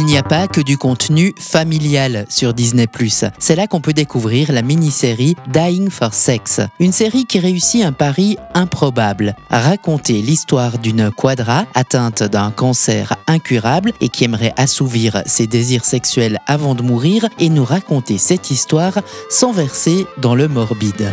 n'y a pas que du contenu familial sur Disney+. C'est là qu'on peut découvrir la mini-série Dying for Sex, une série qui réussit un pari improbable, raconter l'histoire d'une quadra atteinte d'un cancer incurable et qui aimerait assouvir ses désirs sexuels avant de mourir et nous raconter cette histoire sans verser dans le morbide.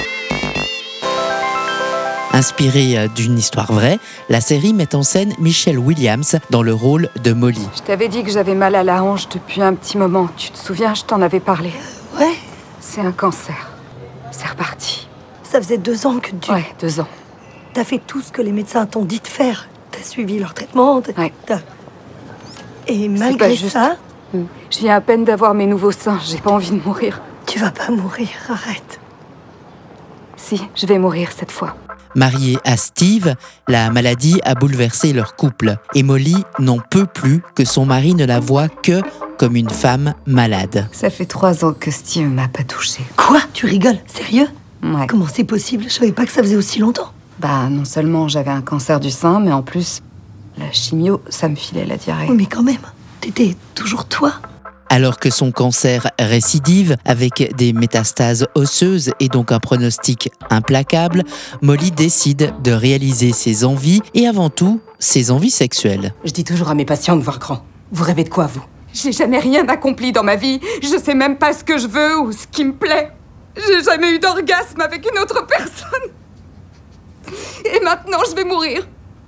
Inspirée d'une histoire vraie, la série met en scène Michelle Williams dans le rôle de Molly. Je t'avais dit que j'avais mal à la hanche depuis un petit moment. Tu te souviens, je t'en avais parlé. Ouais, C'est un cancer. C'est reparti. ça faisait 2 ans que tu... Ouais, 2 ans. T'as fait tout ce que les médecins t'ont dit de faire. T'as suivi leur traitement. Ouais. Et pas malgré juste. ça, Je viens à peine d'avoir mes nouveaux seins. J'ai pas envie de mourir. tu vas pas mourir, arrête. Si, je vais mourir cette fois. Mariée à Steve, la maladie a bouleversé leur couple et Molly n'en peut plus que son mari ne la voit que comme une femme malade. Ça fait 3 ans que Steve m'a pas touchée. Quoi? Tu rigoles? Sérieux? Ouais. Comment c'est possible? Je savais pas que ça faisait aussi longtemps. Bah, non seulement j'avais un cancer du sein, mais en plus, la chimio, ça me filait la diarrhée. Oui, mais quand même, t'étais toujours toi. Alors que son cancer récidive avec des métastases osseuses et donc un pronostic implacable, Molly décide de réaliser ses envies et avant tout, ses envies sexuelles. Je dis toujours à mes patients de voir grand. Vous rêvez de quoi, vous? J'ai jamais rien accompli dans ma vie. Je sais même pas ce que je veux ou ce qui me plaît. J'ai jamais eu d'orgasme avec une autre personne. Et maintenant, je vais mourir.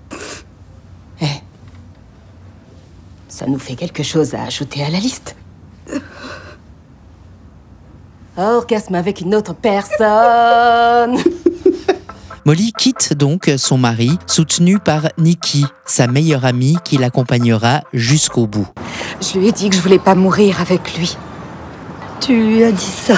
Ça nous fait quelque chose à ajouter à la liste. Orgasme avec une autre personne. Molly quitte donc son mari, soutenue par Nikki, sa meilleure amie qui l'accompagnera jusqu'au bout. Je lui ai dit que je voulais pas mourir avec lui. Tu as dit ça.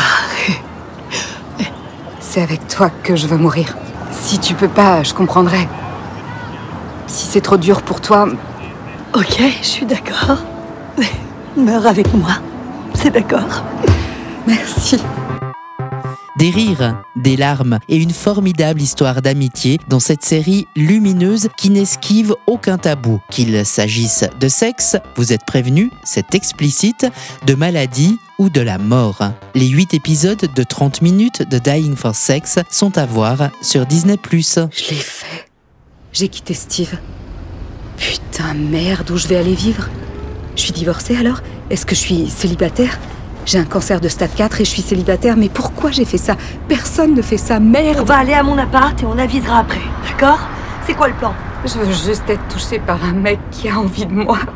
C'est avec toi que je veux mourir. Si tu peux pas, je comprendrai. Si c'est trop dur pour toi, Ok, je suis d'accord. Meurs avec moi. C'est d'accord. merci. Des rires, des larmes et une formidable histoire d'amitié dans cette série lumineuse qui n'esquive aucun tabou. Qu'il s'agisse de sexe, vous êtes prévenus, c'est explicite, de maladie ou de la mort. Les 8 épisodes de 30 minutes de Dying for Sex sont à voir sur Disney+. Je l'ai fait. J'ai quitté Steve. Putain, merde, où je vais aller vivre? Je suis divorcée alors? Est-ce que je suis célibataire? J'ai un cancer de stade 4 et je suis célibataire, mais pourquoi j'ai fait ça? Personne ne fait ça, merde! On va aller à mon appart et on avisera après, d'accord? C'est quoi le plan? Je veux juste être touchée par un mec qui a envie de moi.